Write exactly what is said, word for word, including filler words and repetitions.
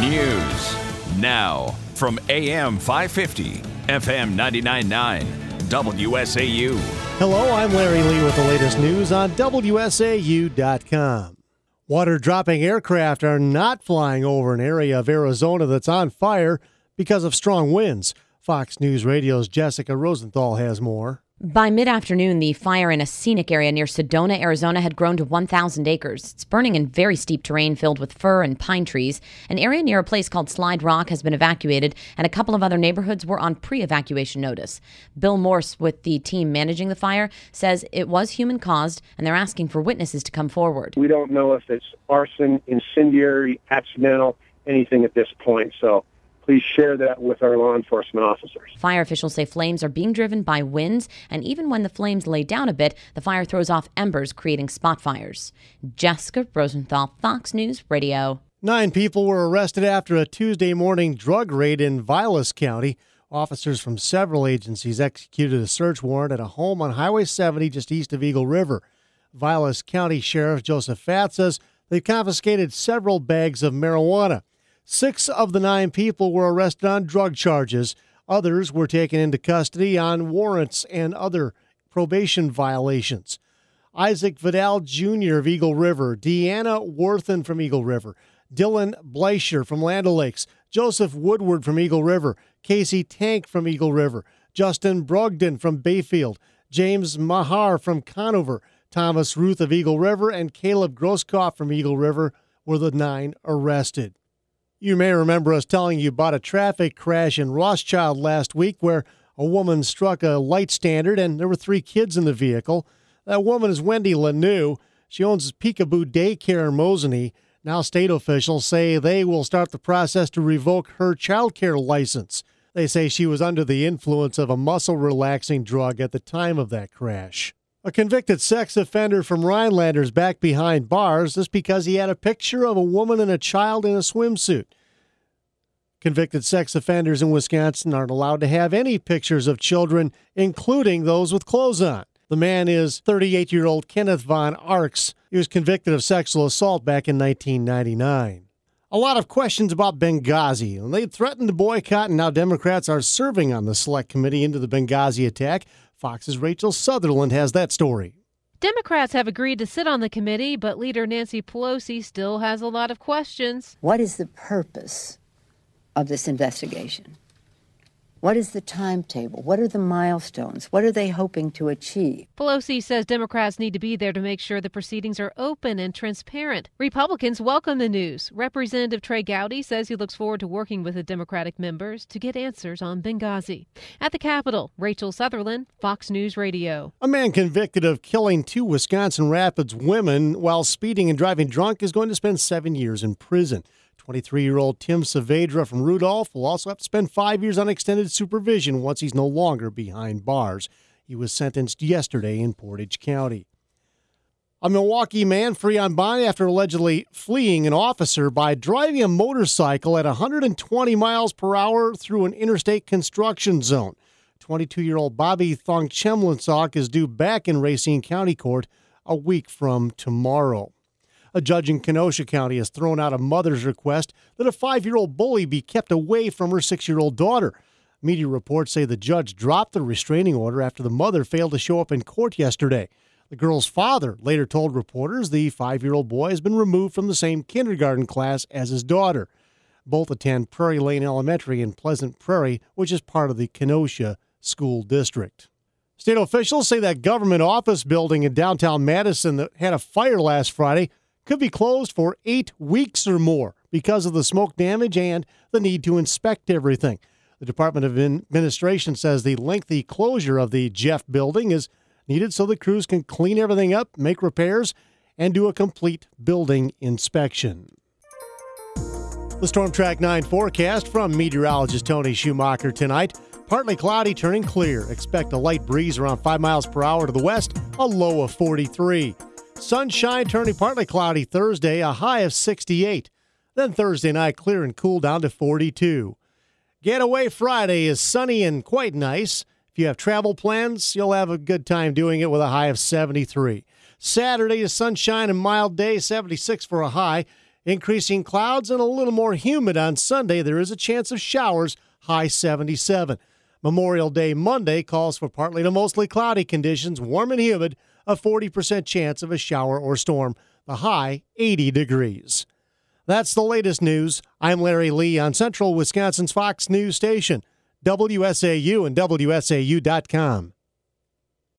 News now from A M five fifty, F M ninety-nine point nine, W S A U. Hello, I'm Larry Lee with the latest news on W S A U dot com. Water-dropping aircraft are not flying over an area of Arizona that's on fire because of strong winds. Fox News Radio's Jessica Rosenthal has more. By mid-afternoon, the fire in a scenic area near Sedona, Arizona had grown to one thousand acres. It's burning in very steep terrain filled with fir and pine trees. An area near a place called Slide Rock has been evacuated, and a couple of other neighborhoods were on pre-evacuation notice. Bill Morse, with the team managing the fire, says it was human-caused, and they're asking for witnesses to come forward. We don't know if it's arson, incendiary, accidental, anything at this point, so please share that with our law enforcement officers. Fire officials say flames are being driven by winds, and even when the flames lay down a bit, the fire throws off embers, creating spot fires. Jessica Rosenthal, Fox News Radio. Nine people were arrested after a Tuesday morning drug raid in Vilas County. Officers from several agencies executed a search warrant at a home on Highway seventy just east of Eagle River. Vilas County Sheriff Joseph Fatt says they confiscated several bags of marijuana. Six of the nine people were arrested on drug charges. Others were taken into custody on warrants and other probation violations. Isaac Vidal Junior of Eagle River, Deanna Worthen from Eagle River, Dylan Bleischer from Land O'Lakes, Joseph Woodward from Eagle River, Casey Tank from Eagle River, Justin Brogdon from Bayfield, James Mahar from Conover, Thomas Ruth of Eagle River, and Caleb Grosskopf from Eagle River were the nine arrested. You may remember us telling you about a traffic crash in Rothschild last week where a woman struck a light standard and there were three kids in the vehicle. That woman is Wendy Lanou. She owns Peekaboo Daycare in Mosinee. Now state officials say they will start the process to revoke her child care license. They say she was under the influence of a muscle-relaxing drug at the time of that crash. A convicted sex offender from Rhinelander's back behind bars just because he had a picture of a woman and a child in a swimsuit. Convicted sex offenders in Wisconsin aren't allowed to have any pictures of children, including those with clothes on. The man is thirty-eight-year-old Kenneth Von Arx. He was convicted of sexual assault back in nineteen ninety-nine. A lot of questions about Benghazi. They threatened to boycott, and now Democrats are serving on the select committee into the Benghazi attack. Fox's Rachel Sutherland has that story. Democrats have agreed to sit on the committee, but leader Nancy Pelosi still has a lot of questions. What is the purpose of this investigation? What is the timetable? What are the milestones? What are they hoping to achieve? Pelosi says Democrats need to be there to make sure the proceedings are open and transparent. Republicans welcome the news. Representative Trey Gowdy says he looks forward to working with the Democratic members to get answers on Benghazi. At the Capitol, Rachel Sutherland, Fox News Radio. A man convicted of killing two Wisconsin Rapids women while speeding and driving drunk is going to spend seven years in prison. twenty-three-year-old Tim Saavedra from Rudolph will also have to spend five years on extended supervision once he's no longer behind bars. He was sentenced yesterday in Portage County. A Milwaukee man free on bond after allegedly fleeing an officer by driving a motorcycle at one hundred twenty miles per hour through an interstate construction zone. twenty-two-year-old Bobby Thongchemlinsok is due back in Racine County Court a week from tomorrow. A judge in Kenosha County has thrown out a mother's request that a five-year-old bully be kept away from her six-year-old daughter. Media reports say the judge dropped the restraining order after the mother failed to show up in court yesterday. The girl's father later told reporters the five-year-old boy has been removed from the same kindergarten class as his daughter. Both attend Prairie Lane Elementary in Pleasant Prairie, which is part of the Kenosha School District. State officials say that government office building in downtown Madison that had a fire last Friday could be closed for eight weeks or more because of the smoke damage and the need to inspect everything. The Department of Administration says the lengthy closure of the Jeff building is needed so the crews can clean everything up, make repairs, and do a complete building inspection. The Storm Track nine forecast from meteorologist Tony Schumacher tonight. Partly cloudy, turning clear. Expect a light breeze around five miles per hour to the west, a low of forty-three. Sunshine turning partly cloudy Thursday, a high of sixty-eight. Then Thursday night, clear and cool down to forty-two. Getaway Friday is sunny and quite nice. If you have travel plans, you'll have a good time doing it with a high of seventy-three. Saturday is sunshine and mild day, seventy-six for a high. Increasing clouds and a little more humid on Sunday. There is a chance of showers, high seventy-seven. Memorial Day Monday calls for partly to mostly cloudy conditions, warm and humid, a forty percent chance of a shower or storm, the high eighty degrees. That's the latest news. I'm Larry Lee on Central Wisconsin's Fox News Station, W S A U and W S A U dot com.